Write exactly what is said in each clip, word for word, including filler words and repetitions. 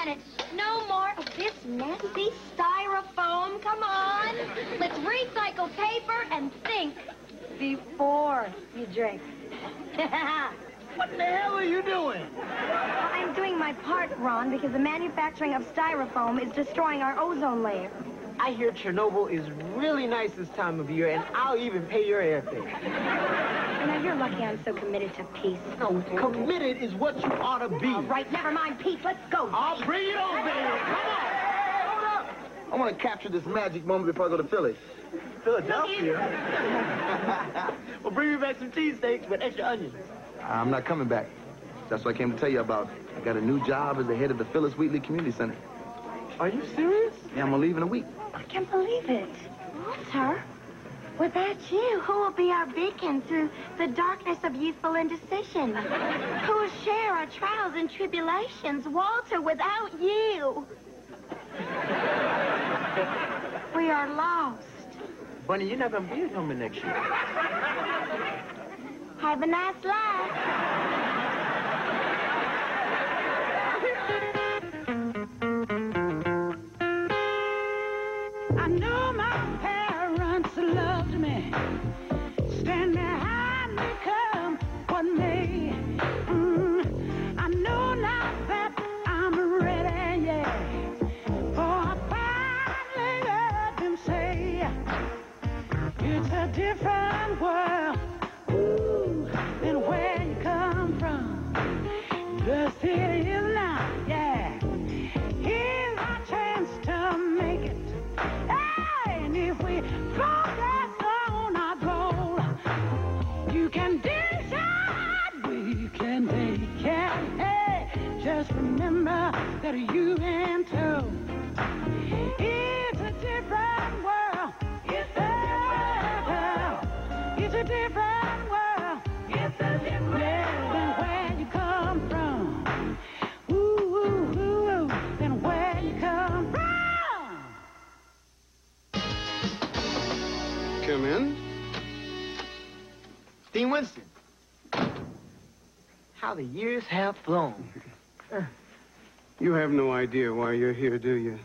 planet. No more of this nasty styrofoam. Come on. Let's recycle paper and think before you drink. What the hell are you doing? I'm doing my part, Ron, because the manufacturing of styrofoam is destroying our ozone layer. I hear Chernobyl is really nice this time of year, and I'll even pay your airfare. You know, you're lucky I'm so committed to peace. No, committed is what you ought to be. All right, never mind peace. Let's go. I'll bring it on, baby. Come on. Hold up. I want to capture this magic moment before I go to Philly. Philadelphia? Well, bring me back some cheesesteaks with extra onions. I'm not coming back. That's what I came to tell you about. I got a new job as the head of the Phyllis Wheatley Community Center. Are you serious? Yeah, I'm gonna leave in a week. I can't believe it. Walter, without you, who will be our beacon through the darkness of youthful indecision? Who will share our trials and tribulations? Walter, without you, we are lost. Bunny, you're not gonna be at home next year. Have a nice life. I know my parents loved me. Stand behind me, come what may. Mm, I know now that I'm ready, yeah. For I finally heard them say, it's a different world. Ooh, than where you come from. The city is now, yeah. Here's our chance to make it. And if we progress on our goal, you can decide, we can take care. Hey, just remember that you and too. It's a different world. It's a different world. It's a different world. It's a different world than where you come from. Ooh, ooh, ooh, ooh, than where you come from. Come in. Dean Winston. How the years have flown. You have no idea why you're here, do you?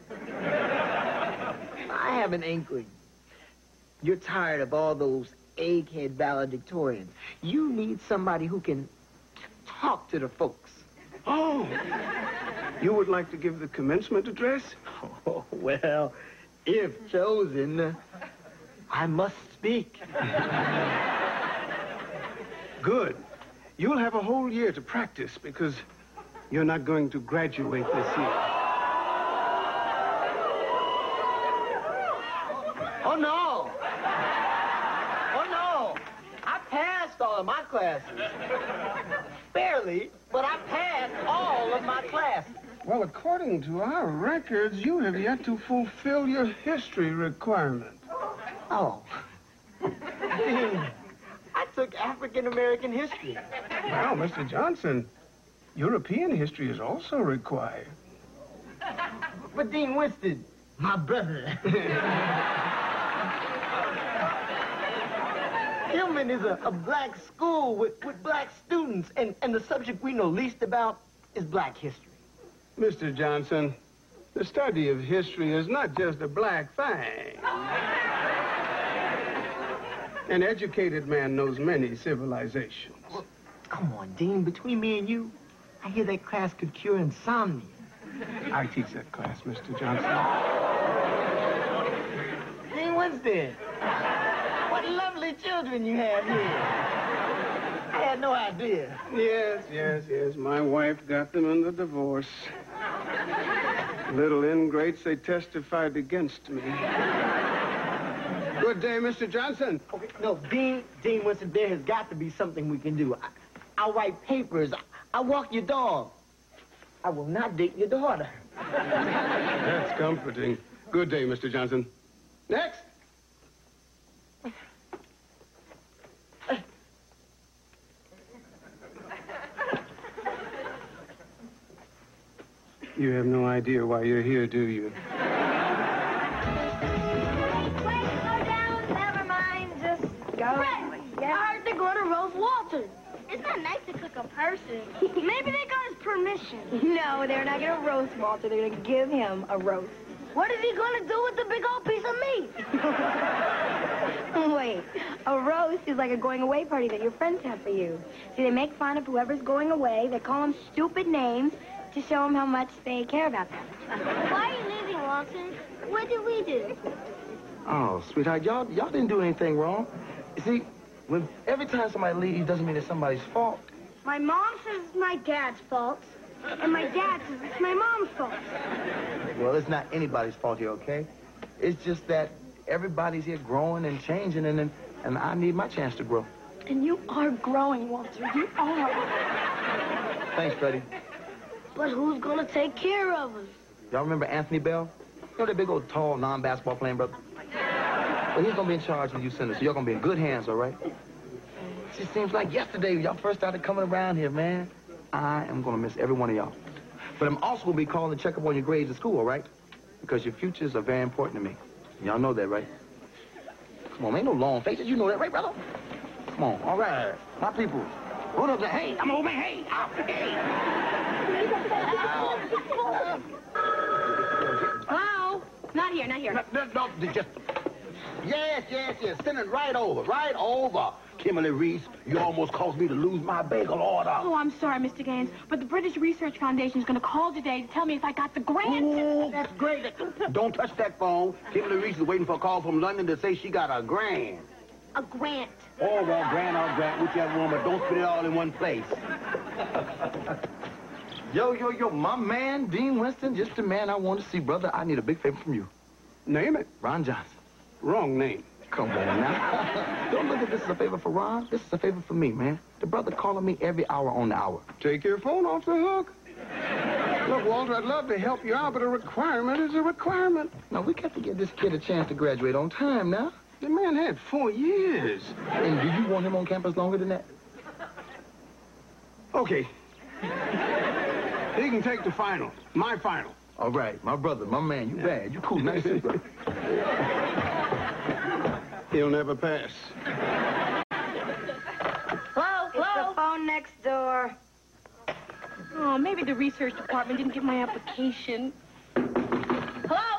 I have an inkling. You're tired of all those egghead valedictorians. You need somebody who can talk to the folks. Oh! You would like to give the commencement address? Oh, well, if chosen, I must speak. Good. You'll have a whole year to practice because you're not going to graduate this year. Oh, no. Oh, no. I passed all of my classes. Barely, but I passed all of my classes. Well, according to our records, you have yet to fulfill your history requirement. Oh. Dean, I took African-American history. Well, Mister Johnson, European history is also required. But Dean Winston, my brother. Hillman is a, a black school with, with black students, and, and the subject we know least about is black history. Mister Johnson, the study of history is not just a black thing. An educated man knows many civilizations. Well, come on, Dean, between me and you, I hear that class could cure insomnia. I teach that class, Mister Johnson. Dean Winston, what lovely children you have here. I had no idea. Yes, yes, yes. My wife got them in the divorce. Little ingrates, they testified against me. Good day, Mister Johnson. Okay, no, Dean, Dean Winston, there has got to be something we can do. I, I'll write papers. I, I'll walk your dog. I will not date your daughter. That's comforting. Good day, Mister Johnson. Next. You have no idea why you're here, do you? Wait, wait, slow down. Never mind. Just go. Fred, Yeah. I heard they're going to roast Walter. Isn't that not nice to cook a person. Maybe they got his permission. No, they're not going to roast Walter. They're going to give him a roast. What is he going to do with the big old piece of meat? Wait, a roast is like a going-away party that your friends have for you. See, they make fun of whoever's going away. They call them stupid names to show them how much they care about them. Why are you leaving, Walter? What did we do? Oh, sweetheart, y'all y'all didn't do anything wrong. You see, when every time somebody leaves, doesn't mean it's somebody's fault. My mom says it's my dad's fault, and my dad says it's my mom's fault. Well, it's not anybody's fault here, okay? It's just that everybody's here growing and changing, and and, and I need my chance to grow. And you are growing, Walter. You are. Thanks, Freddie. But who's gonna take care of us? Y'all remember Anthony Bell? You know that big old, tall, non-basketball playing brother? Well, he's gonna be in charge of you Center, so y'all gonna be in good hands, all right? It just seems like yesterday y'all first started coming around here, man. I am gonna miss every one of y'all. But I'm also gonna be calling to check up on your grades at school, all right? Because your futures are very important to me. Y'all know that, right? Come on, ain't no long faces. You know that, right, brother? Come on, all right. My people. Hold up there. Hey, I'm over, hey. Ow, hey. Hello? Not here, not here. No, no, no, just... Yes, yes, yes. Send it right over, right over. Kimberly Reese, you almost caused me to lose my bagel order. Oh, I'm sorry, Mister Gaines, but the British Research Foundation is going to call today to tell me if I got the grant. Oh, that's great. Don't touch that phone. Kimberly Reese is waiting for a call from London to say she got a grant. A grant. Oh, well, grant or grant, whichever one, but don't spend it all in one place. Yo, yo, yo, my man, Dean Winston, just the man I want to see, brother. I need a big favor from you. Name it. Ron Johnson. Wrong name. Come on now. Don't look at this as a favor for Ron. This is a favor for me, man. The brother calling me every hour on the hour. Take your phone off the hook. Look, Walter, I'd love to help you out, but a requirement is a requirement. Now, we got to give this kid a chance to graduate on time now. The man had four years. And do you want him on campus longer than that? Okay. He can take the final. My final. All right, my brother, my man, you bad. You cool, nice to see you, brother. He'll never pass. Hello? It's the phone next door. Oh, maybe the research department didn't get my application. Hello?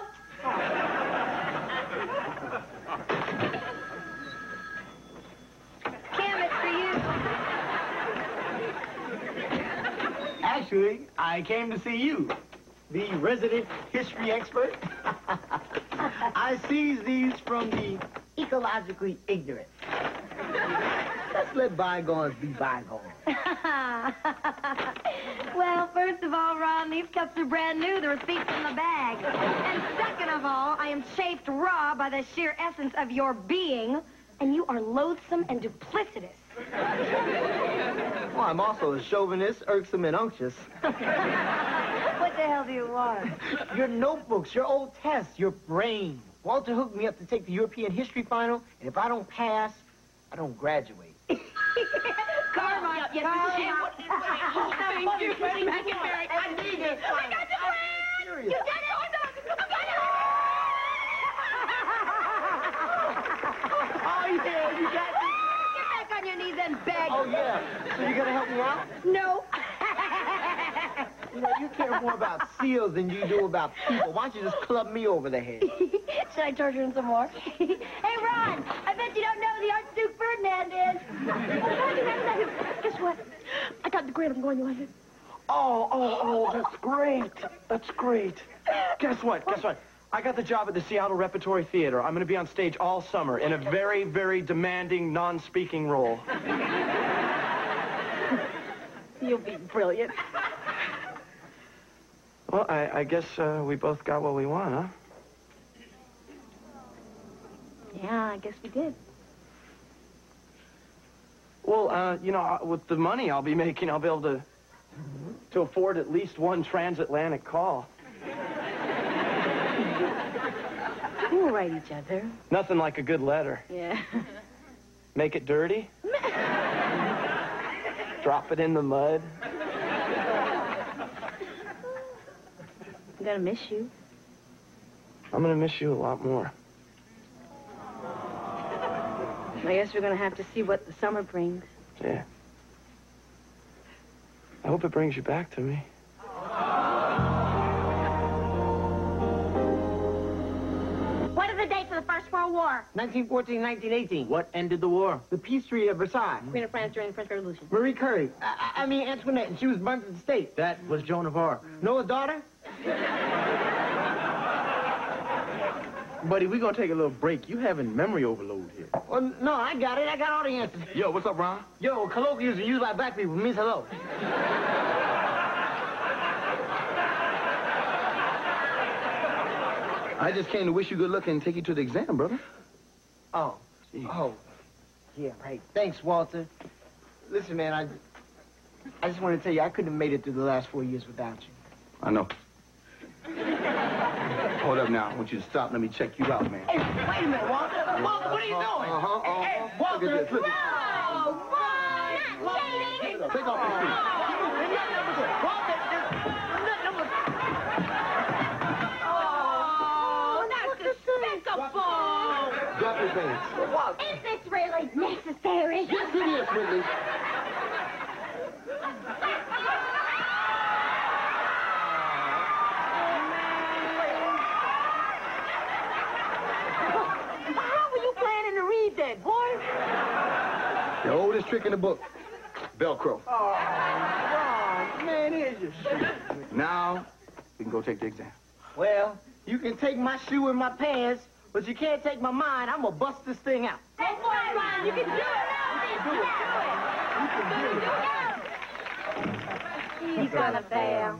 Cam, it's for you. Actually, I came to see you, the resident history expert. I seized these from the ecologically ignorant. Let's let bygones be bygones. Well, first of all, Ron, these cups are brand new. The receipt's in the bag. And second of all, I am chafed raw by the sheer essence of your being, and you are loathsome and duplicitous. Well, I'm also a chauvinist, irksome, and unctuous. What the hell do you want? Your notebooks, your old tests, your brain. Walter hooked me up to take the European history final, and if I don't pass, I don't graduate. Karma, Yes, karma. Missus Shea, what- Thank you, Freddie McIntyre. I need it. I got the grant! You got it! I got it! Oh, yeah, you got it. Get back on your knees and beg. Oh, yeah. So you gonna help me out? No. You know, you care more about seals than you do about people. Why don't you just club me over the head? Should I torture him some more? Hey, Ron, I bet you don't know the Archduke Ferdinand is. Guess what? I got the grant. I'm going to London. Oh, oh, oh, that's great. That's great. Guess what? Guess what? I got the job at the Seattle Repertory Theater. I'm going to be on stage all summer in a very, very demanding, non-speaking role. You'll be brilliant. Well, I, I guess uh, we both got what we want, huh? Yeah, I guess we did. Well, uh, you know, with the money I'll be making, I'll be able to to afford at least one transatlantic call. We'll write each other. Nothing like a good letter. Yeah. Make it dirty. Drop it in the mud. I'm gonna miss you. I'm gonna miss you a lot more. I guess we're gonna have to see what the summer brings. Yeah. I hope it brings you back to me. What are the dates of the First World War? nineteen fourteen, nineteen eighteen. What ended the war? The peace treaty of Versailles. Queen of France during the French Revolution. Marie Curie. I, I mean Antoinette, and she was burnt at the stake. That was Joan of Arc. Noah's daughter? Buddy, we're gonna take a little break. You having memory overload here. Well, no, I got it. I got all the answers. Yo, what's up, Ron? Yo, colloquialism used by black people means hello. I just came to wish you good luck and take you to the exam, brother. Oh. Jeez. Oh. Yeah, right. Thanks, Walter. Listen, man, I, I just want to tell you, I couldn't have made it through the last four years without you. I know. Hold up now. I want you to stop. Let me check you out, man. Hey, wait a minute, Walter. Walter, what are you doing? Uh-huh, uh-huh. Hey, Walter. Look at this, look at this. Whoa, Ron! Cheating! Take off your shoes. Walter, number... Oh, that's despicable! Drop your pants. Is this really necessary? Yes, it is, Whitley. That, boy. The oldest trick in the book. Velcro. Oh, Ron, man, here's your shoe. Now, we can go take the exam. Well, you can take my shoe and my pants, but you can't take my mind. I'm gonna bust this thing out. That's right, Ron. You can do it. You can do it. He's gonna fail.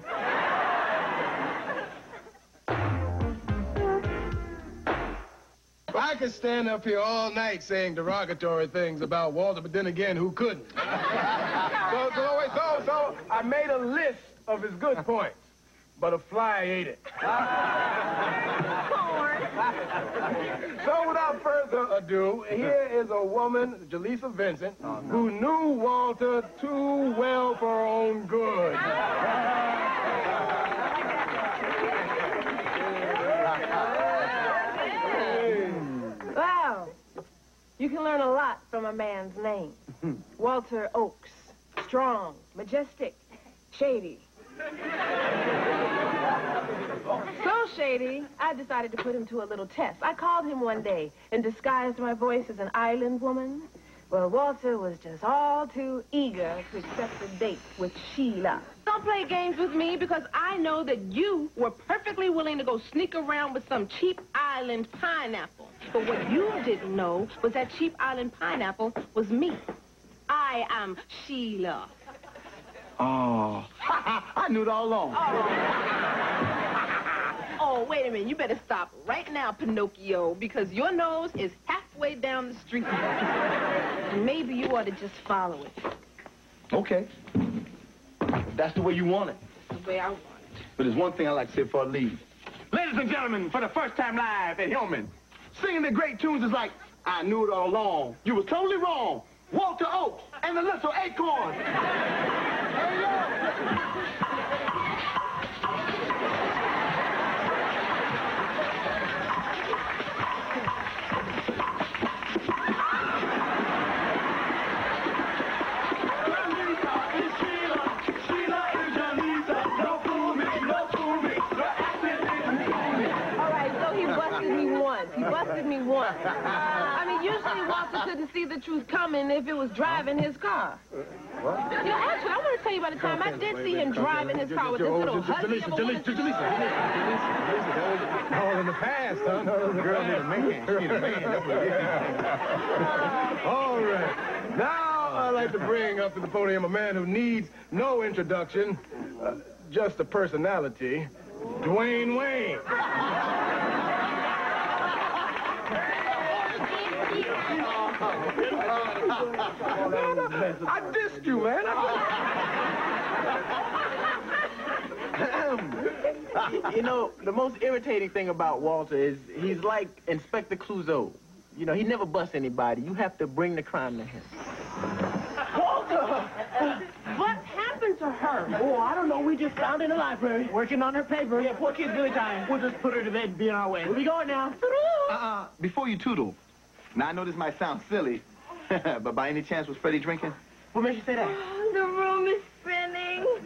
I could stand up here all night saying derogatory things about Walter, but then again, who couldn't? so, so, wait, so, so, I made a list of his good points, but a fly ate it. So, without further ado, here is a woman, Jaleesa Vincent, oh, no. who knew Walter too well for her own good. Wow. You can learn a lot from a man's name. Walter Oakes. Strong, majestic, shady. So shady, I decided to put him to a little test. I called him one day and disguised my voice as an island woman. Well, Walter was just all too eager to accept a date with Sheila. Don't play games with me because I know that you were perfectly willing to go sneak around with some cheap island pineapple. But what you didn't know was that cheap island pineapple was me. I am Sheila. Oh, I knew it all along. Oh. Oh, wait a minute. You better stop right now, Pinocchio, because your nose is halfway down the street. And maybe you ought to just follow it. Okay. That's the way you want it. The way I want it. But there's one thing I like to say before I leave. Ladies and gentlemen, for the first time live at Hillman, singing the great tunes is like, I knew it all along. You was totally wrong. Walter Oakes and the Little Acorns. Hey, yo. He busted me once. I mean, usually Walter couldn't see the truth coming if it was driving his car. What? You know, actually, I want to tell you about the time I did see him driving his car with this little husky of a woman. All in the past, huh? No, the girl need a man. She need a man. That's what it is. All right. Now I'd like to bring up to the podium a man who needs no introduction, uh, just a personality, Dwayne Wayne. I dissed you, man. You know, the most irritating thing about Walter is he's like Inspector Clouseau. You know, he never busts anybody. You have to bring the crime to him. Walter! What happened to her? Oh, I don't know. We just found her in the library, working on her paper. Yeah, poor kid's good time. We'll just put her to bed and be on our way. Where we going now? Uh-uh. Before you tootle. Now, I know this might sound silly, but by any chance was Freddie drinking? What makes you say that? Oh, the room is spinning.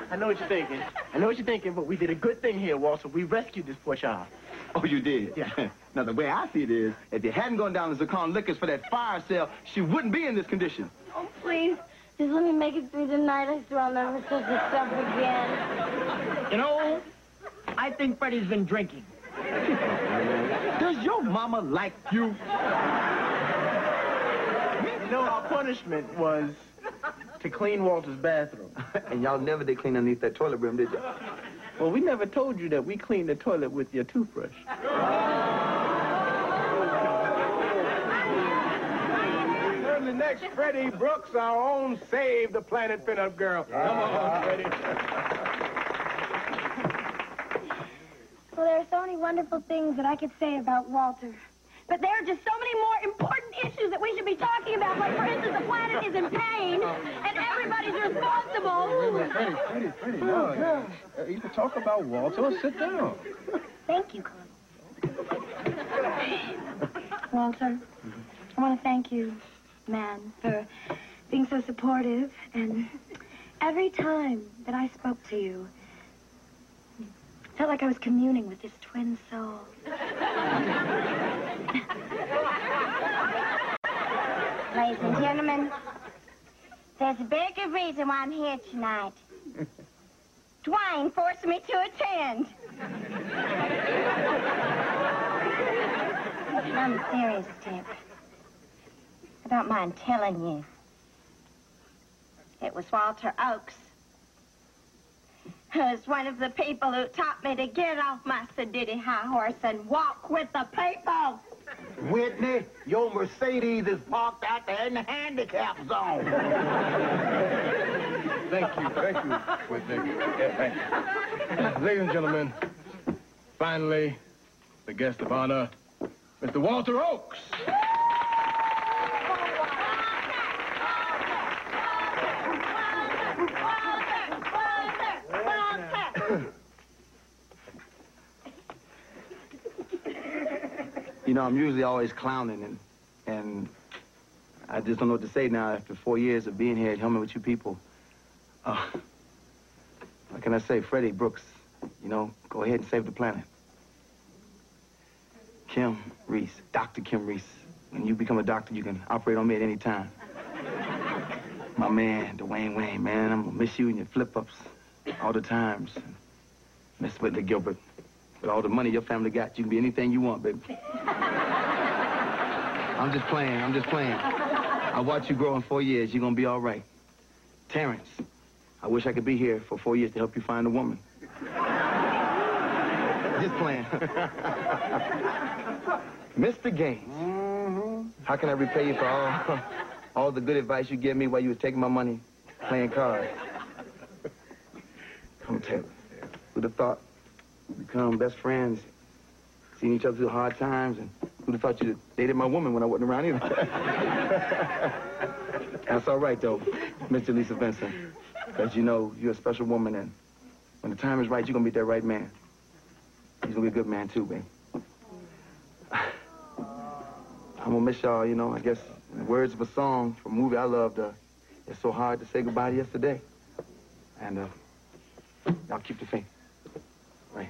I know what you're thinking. I know what you're thinking, but we did a good thing here, Walter. We rescued this poor child. Oh, you did? Yeah. Now, the way I see it is, if you hadn't gone down to Zacon Liquors for that fire sale, she wouldn't be in this condition. Oh, please. Just let me make it through the night. I swear I'll never touch this stuff again. You know, I think Freddie's been drinking. Does your mama like you? You know, our punishment was to clean Walter's bathroom. And y'all never did clean underneath that toilet brim, did you? Well, we never told you that we cleaned the toilet with your toothbrush. Certainly next, Freddie Brooks, our own Save the Planet pinup girl. Come on, Freddie. Well, there are so many wonderful things that I could say about Walter. But there are just so many more important issues that we should be talking about. Like, for instance, the planet is in pain, and everybody's responsible. Freddie, Freddie, Freddie, no. Uh, either talk about Walter or sit down. Thank you, Colonel. Walter, I want to thank you, man, for being so supportive. And every time that I spoke to you, I felt like I was communing with this twin soul. Ladies and gentlemen, there's a very good reason why I'm here tonight. Dwayne forced me to attend. I'm serious, Tip. I don't mind telling you. It was Walter Oakes, who is one of the people who taught me to get off my sedity high horse and walk with the people. Whitney, your Mercedes is parked out there in the handicap zone. Thank you, thank you, Whitney. Yeah, thank you. Ladies and gentlemen, finally, the guest of honor, Mister Walter Oakes. You know, I'm usually always clowning, and and I just don't know what to say now after four years of being here, helping with you people. Uh, what can I say? Freddie Brooks, you know, go ahead and save the planet. Kim Reese, Doctor Kim Reese. When you become a doctor, you can operate on me at any time. My man, Dwayne Wayne, man, I'm gonna miss you and your flip-ups all the times. Miss Whitley Gilbert. With all the money your family got, you can be anything you want, baby. I'm just playing, I'm just playing. I watch you grow in four years, you're gonna be all right. Terrence, I wish I could be here for four years to help you find a woman. Just playing. Mister Gaines, mm-hmm. How can I repay you for all, all the good advice you gave me while you was taking my money, playing cards? Come tell me, who'd have thought we'd become best friends, seen each other through hard times, and who'd have thought you'd dated my woman when I wasn't around either? That's all right, though, Mister Lisa Vincent, because you know you're a special woman, and when the time is right, you're going to meet that right man. He's going to be a good man, too, babe. I'm going to miss y'all, you know, I guess, in the words of a song from a movie I loved, uh, it's so hard to say goodbye to yesterday. And, uh, y'all keep the faith. Right.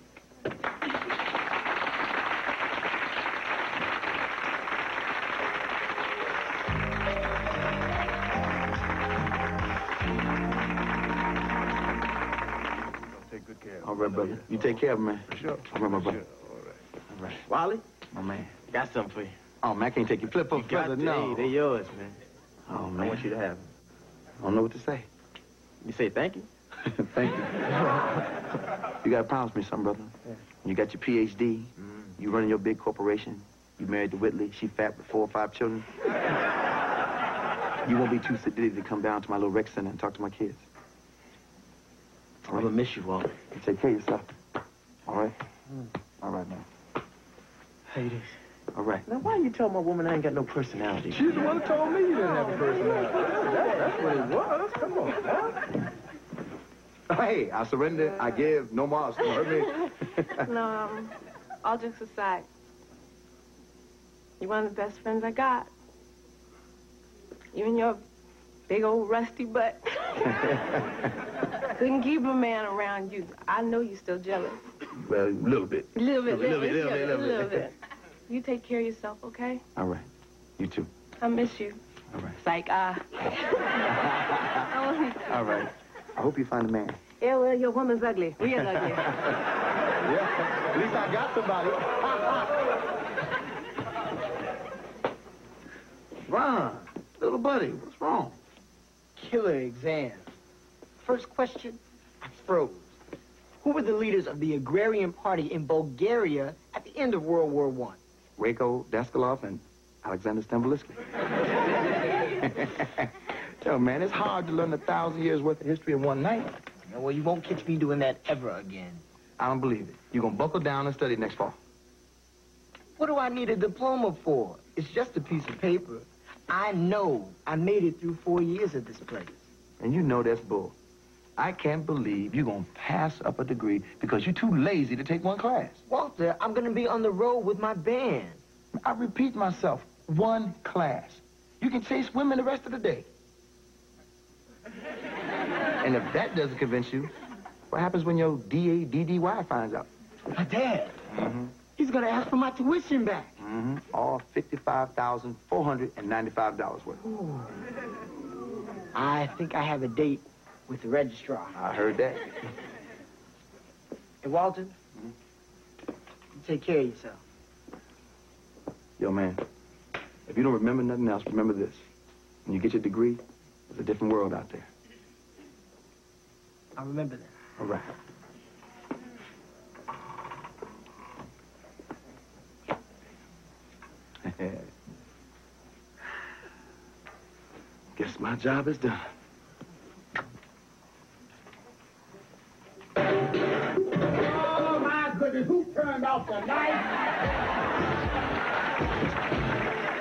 Take good care of him. All right, brother. You take care of him, man. For sure. All right, my brother. Sure. All right. All right. Wally, My man. got something for you. Oh, man, I can't take your flip-up, Got brother. to, No. hey, they're yours, man. Oh, I man. want you to have them. I don't know what to say. You say thank you. Thank you. You gotta promise me something, brother. Yeah. You got your P H D. Mm. You running your big corporation. You married to Whitley. She fat with four or five children. You won't be too sedity to come down to my little rec center and talk to my kids. I'm gonna miss you, Wally. You take care of yourself. All right? Mm. All right, man. Hey, this. All right. Now, why you tell my woman I ain't got no personality? She's the one who told me you didn't have a personality. That, that's what it was. Come on, man. Hey, I surrender. I give. No more. Don't hurt me. No, um, all jokes aside, you're one of the best friends I got. You and your big old rusty butt. Couldn't keep a man around you. I know you're still jealous. Well, a little bit. A little bit, A little bit, little little bit, bit, little bit. You take care of yourself, okay? All right. You too. I miss you. All right. Psych, ah. All right. I hope you find a man. Yeah, well, your woman's ugly. Real ugly. Yeah, at least I got somebody. Ron, little buddy, what's wrong? Killer exam. First question, I froze. Who were the leaders of the agrarian party in Bulgaria at the end of World War One? Rako Daskalov and Alexander Stembolisky. Yo, man, it's hard to learn a thousand years worth of history in one night. Well, you won't catch me doing that ever again. I don't believe it. You're gonna buckle down and study next fall. What do I need a diploma for? It's just a piece of paper. I know I made it through four years at this place. And you know that's bull. I can't believe you're gonna pass up a degree because you're too lazy to take one class. Walter, I'm gonna be on the road with my band. I repeat myself, one class. You can chase women the rest of the day. And if that doesn't convince you, what happens when your D A D D Y finds out? My dad. Mm-hmm. He's gonna ask for my tuition back. Mm-hmm. All fifty-five thousand four hundred ninety-five dollars worth. Ooh. I think I have a date with the registrar. I heard that. Hey, Walter, mm-hmm. You take care of yourself. Yo, man, if you don't remember nothing else, remember this. When you get your degree, there's a different world out there. I'll remember that. All right. Guess my job is done. Oh, my goodness, who turned off the light?